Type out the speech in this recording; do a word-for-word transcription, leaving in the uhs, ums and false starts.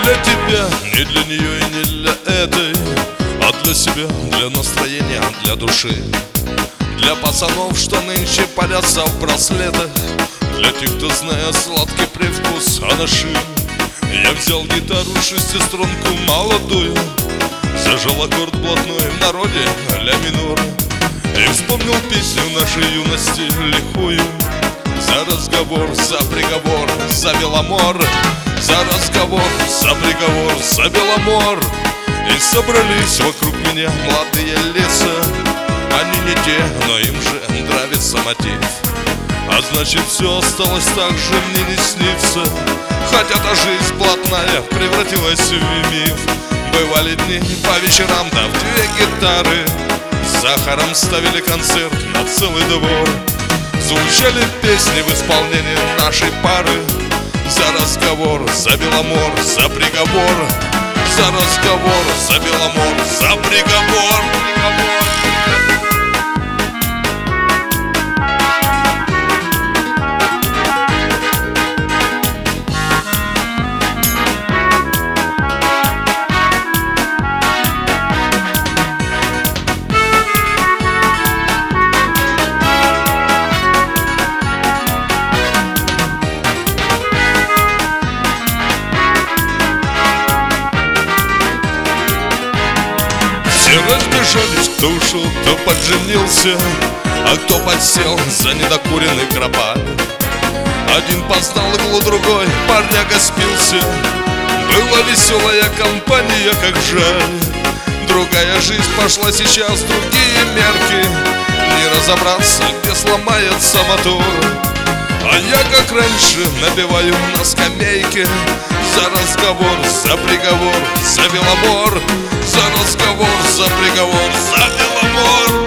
для тебя, не для нее и не для этой, а для себя, для настроения, для души. Для пацанов, что нынче палятся в браслетах, для тех, кто знает сладкий привкус анаши. Я взял гитару шестиструнку молодую, зажал аккорд блатной в народе ля минор и вспомнил песню нашей юности лихую. За разговор, за приговор, за Беломор, за разговор, за приговор, за Беломор. И собрались вокруг меня молодые лица. Они не те, но им же нравится мотив. А значит, все осталось так же, мне не снится. Хотя та жизнь блатная превратилась в миф. Бывали дни по вечерам, да в две гитары с сахаром ставили концерт на целый двор. Звучали песни в исполнении нашей пары. За разговор, за Беломор, за приговор. За разговор, за Беломор, за приговор. Все разбежались, кто ушел, кто подженился, а кто подсел за недокуренный кропаль. Один познал иглу, другой парняга спился. Была веселая компания, как жаль. Другая жизнь пошла сейчас, другие мерки. Не разобраться, где сломается мотор. А я, как раньше, напеваю на скамейке. За разговор, за приговор, за Беломор. За разговор, за приговор, за Беломор.